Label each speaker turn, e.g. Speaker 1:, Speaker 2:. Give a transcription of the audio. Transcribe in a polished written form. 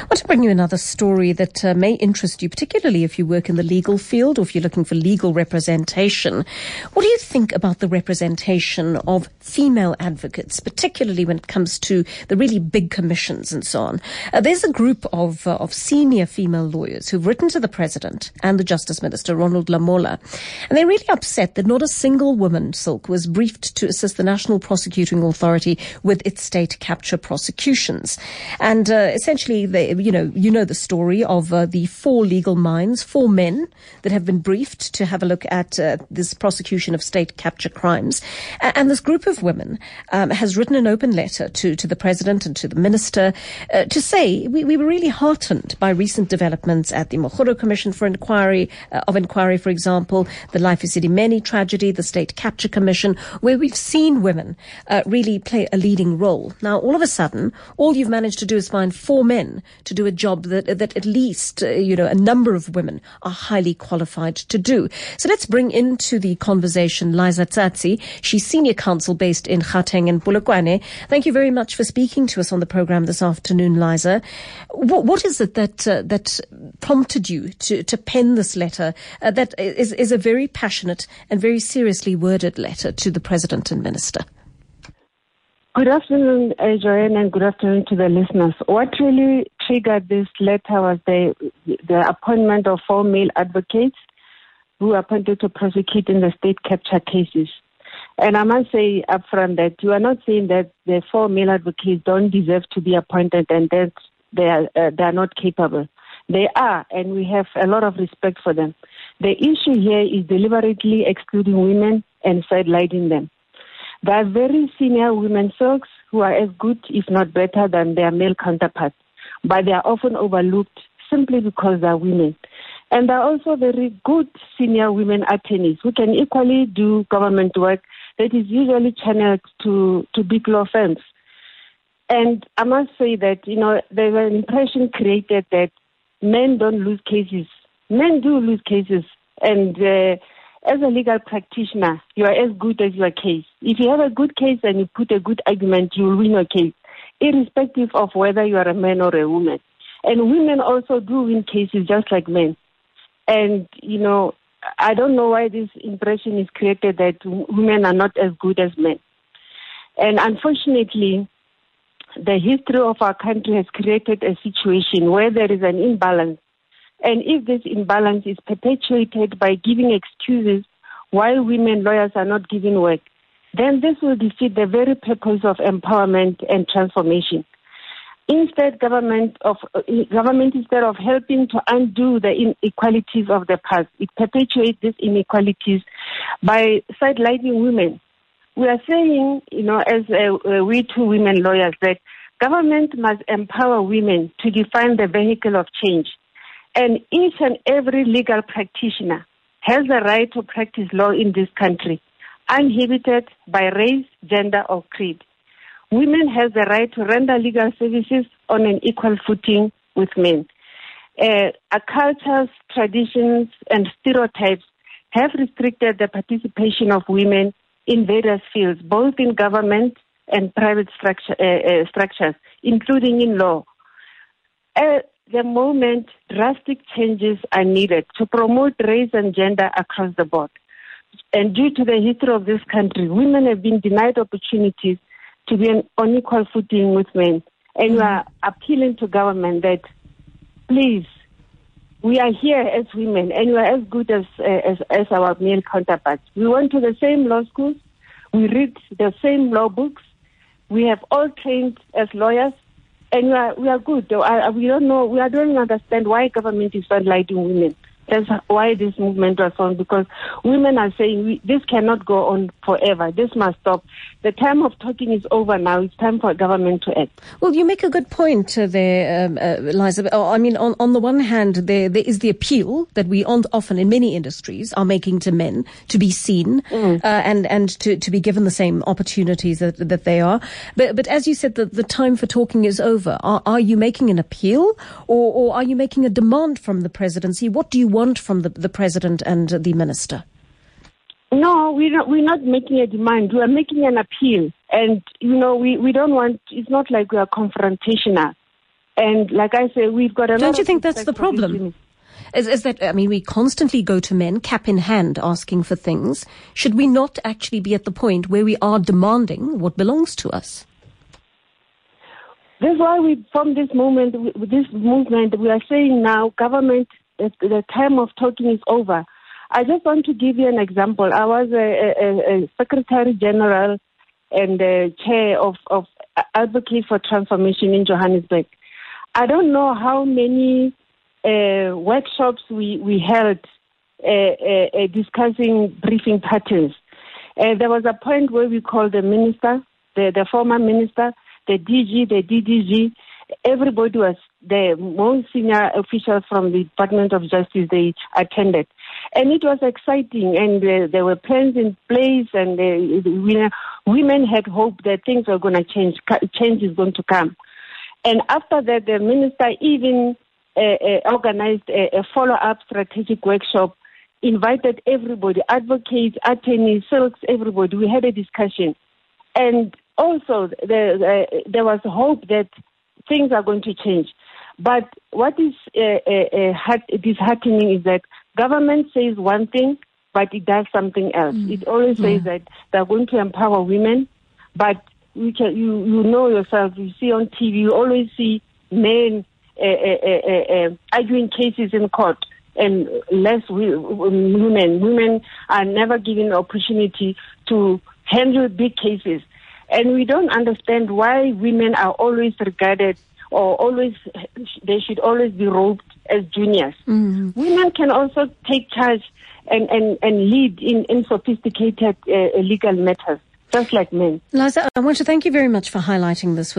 Speaker 1: want to bring you another story that may interest you, particularly if you work in the legal field or if you're looking for legal representation. What do you think about the representation of female advocates, particularly when it comes to the really big commissions and so on? There's a group of senior female lawyers who've written to the President and the Justice Minister, Ronald Lamola, and they're really upset that not a single woman, Silk, was briefed to assist the National Prosecuting Authority with its state capture prosecutions. And essentially, you know the story of the 4 legal minds, 4 men that have been briefed to have a look at this prosecution of state capture crimes. And this group of women has written an open letter to the President and to the Minister to say we were really heartened by recent developments at the Mokgoro Commission for Inquiry, for example, the Life Esidimeni tragedy, the State Capture Commission, where we've seen women really play a leading role. Now, all of a sudden, all you've managed to do is find 4 men to do a job that at least, a number of women are highly qualified to do. So let's bring into the conversation Liza Tsatsi. She's senior counsel based in Gauteng and Polokwane. Thank you very much for speaking to us on the program this afternoon, Liza. What is it that prompted you to pen this letter that is a very passionate and very seriously worded letter to the President and Minister?
Speaker 2: Good afternoon, Joanne, and good afternoon to the listeners. What really triggered this letter was the appointment of 4 male advocates who were appointed to prosecute in the state capture cases. And I must say upfront that you are not saying that the 4 male advocates don't deserve to be appointed and that they are not capable. They are, and we have a lot of respect for them. The issue here is deliberately excluding women and sidelining them. There are very senior women folks who are as good, if not better, than their male counterparts, but they are often overlooked simply because they are women. And there are also very good senior women attorneys who can equally do government work that is usually channeled to big law firms. And I must say that, there's an impression created that men don't lose cases. Men do lose cases, and as a legal practitioner, you are as good as your case. If you have a good case and you put a good argument, you will win your case, irrespective of whether you are a man or a woman. And women also do win cases just like men. And, I don't know why this impression is created that women are not as good as men. And unfortunately, the history of our country has created a situation where there is an imbalance. And if this imbalance is perpetuated by giving excuses while women lawyers are not given work, then this will defeat the very purpose of empowerment and transformation. Instead, government instead of helping to undo the inequalities of the past, it perpetuates these inequalities by sidelining women. We are saying, as we 2 women lawyers, that government must empower women to define the vehicle of change. And each and every legal practitioner has the right to practice law in this country, uninhibited by race, gender, or creed. Women have the right to render legal services on an equal footing with men. Our cultures, traditions, and stereotypes have restricted the participation of women in various fields, both in government and private structures, including in law. At the moment, drastic changes are needed to promote race and gender across the board. And due to the history of this country, women have been denied opportunities to be on equal footing with men. And we are appealing to government that, please, we are here as women and we are as good as our male counterparts. We went to the same law schools. We read the same law books. We have all trained as lawyers. And we are good. We don't know. We don't understand why government is sidelining women. That's why this movement was formed, because women are saying this cannot go on forever. This must stop. The time of talking is over now. It's time for government to act.
Speaker 1: Well, you make a good point there, Liza. On the one hand, there is the appeal that we often in many industries are making to men to be seen and to be given the same opportunities that they are. But as you said, the time for talking is over. Are you making an appeal or are you making a demand from the presidency? What do you want from the president and the minister?
Speaker 2: No, we're not making a demand. We are making an appeal. And, we don't want, it's not like we are confrontational. And like I say, we've got a lot.
Speaker 1: Don't you think that's the problem? Is that, I mean, we constantly go to men, cap in hand, asking for things. Should we not actually be at the point where we are demanding what belongs to us?
Speaker 2: That's why we, from this moment, with this movement, we are saying now, government, the time of talking is over. I just want to give you an example. I was a Secretary General and chair of Advocate for Transformation in Johannesburg. I don't know how many workshops we held discussing briefing patterns. There was a point where we called the minister, the former minister, the DG, the DDG. Everybody was there. Most senior officials from the Department of Justice, they attended. And it was exciting, and there were plans in place, and women had hope that things were going to change. Change is going to come. And after that, the minister even organized a follow-up strategic workshop, invited everybody, advocates, attorneys, silks, everybody. We had a discussion. And also, there was hope that things are going to change. But what is disheartening is that government says one thing, but it does something else. It always says that they're going to empower women, but you know yourself, you see on TV, you always see men arguing cases in court, and less women. Women are never given the opportunity to handle big cases. And we don't understand why women are always regarded, or they should always be roped as juniors. Women can also take charge and lead in sophisticated legal matters, just like men.
Speaker 1: Liza, I want to thank you very much for highlighting this.